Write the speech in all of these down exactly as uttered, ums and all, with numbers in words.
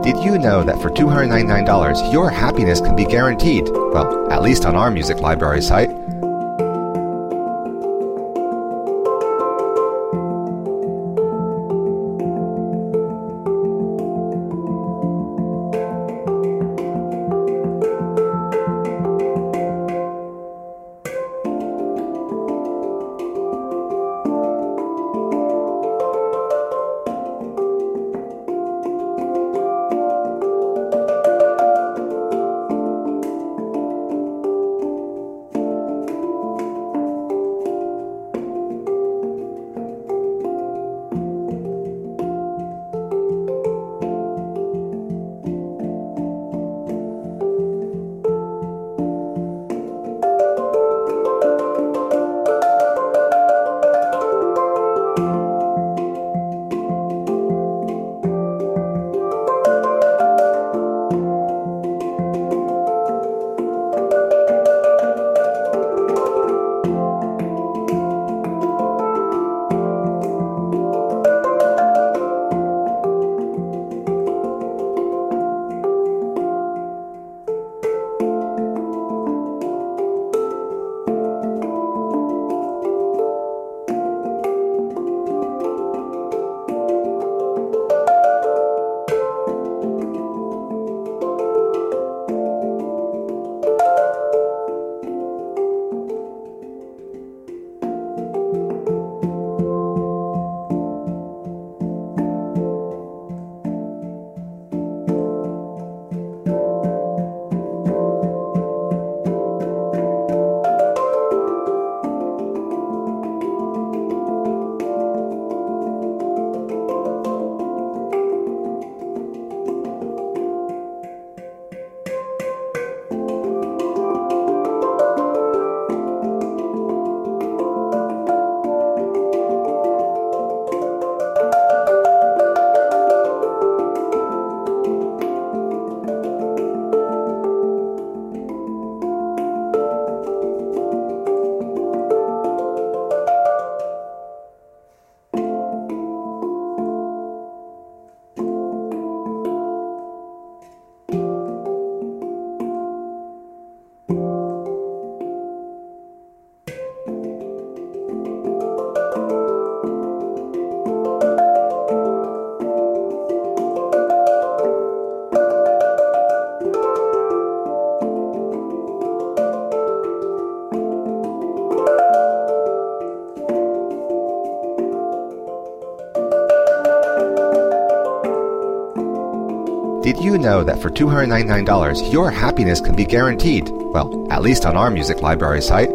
Did you know that for two hundred ninety-nine dollars, your happiness can be guaranteed? Well, at least on our music library site. Did you know that for two hundred ninety-nine dollars, your happiness can be guaranteed? Well, at least on our music library site.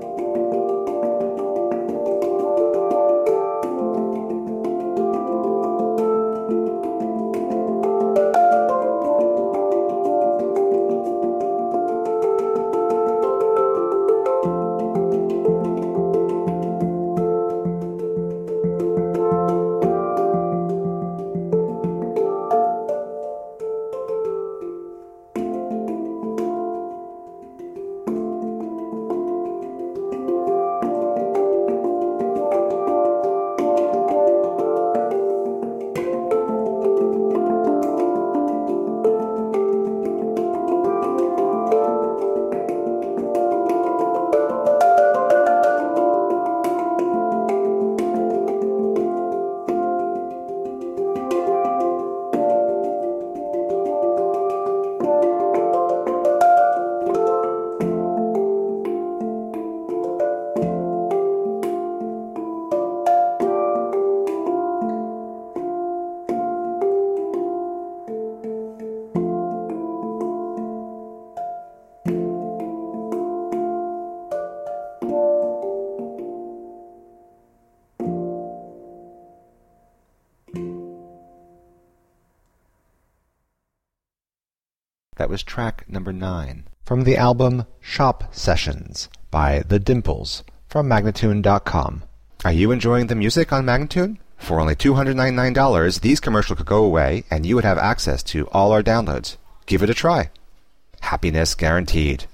That was track number nine from the album Shop Sessions by The Dimples from Magnatune dot com. Are you enjoying the music on Magnatune? For only two hundred ninety-nine dollars, these commercials could go away and you would have access to all our downloads. Give it a try. Happiness guaranteed.